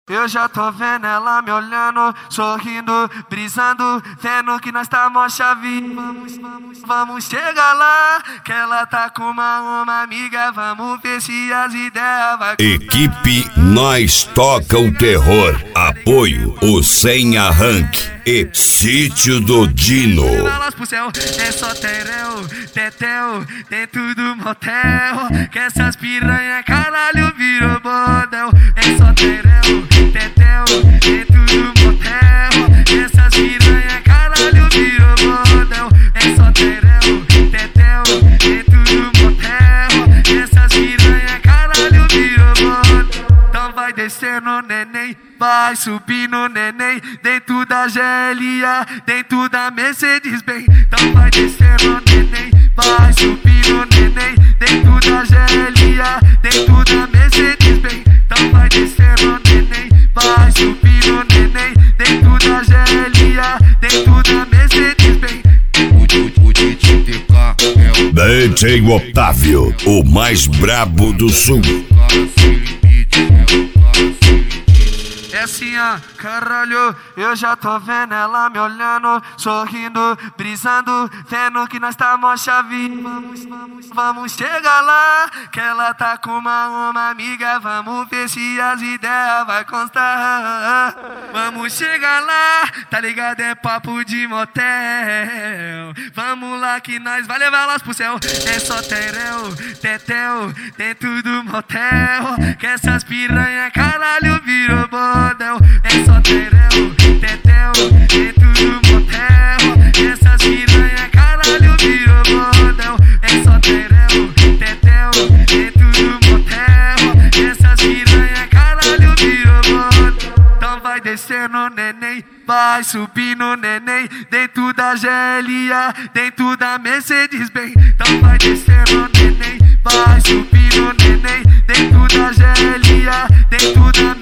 Eu já tô vendo ela me olhando, sorrindo, brisando, vendo que nós tá mó chave. Vamos chegar lá, que ela tá com uma amiga, vamos ver se as ideias vai. Equipe Nós Toca o Terror. Apoio o Sem Arranque e Sítio do Dino. É só terel, tetel, dentro do motel, que essas piranha caralho virou bordel. É só terel, tetel, dentro do motel, que essas piranha caralho virou bordel. É só terel, tetel, dentro do motel, que essas piranha caralho virou bordel. Então vai descendo, neném, vai subindo, neném, dentro da GLA, dentro da Mercedes-Benz. Então vai descendo, neném, vai subindo, neném, dentro da GLA, dentro da Mercedes-Benz. Então vai descendo, neném, vai subindo, neném, dentro da GLA, dentro da Mercedes-Benz. DJ Otávio, o mais brabo do sul. É assim, ó, caralho, eu já tô vendo ela me olhando, sorrindo, brisando, vendo que nós tá mó chave. Vamos chegar lá, que ela tá com uma amiga, vamos ver se as ideias vai constar. Vamos chegar lá, tá ligado, é papo de motel. Vamos lá que nós vai levar elas pro céu. É só terel, tetel, dentro do motel, que essas piranha caralho virou bordel. É só terel, tetel, dentro do motel, que essas piranha caralho virou bordel. É só terel, tetel, dentro do motel, que essas piranha caralho virou bordel. Então vai descendo, neném, vai subindo, neném, dentro da GLA, dentro da Mercedes-Benz. Então vai descendo, neném, vai subindo, neném, dentro da GLA, dentro da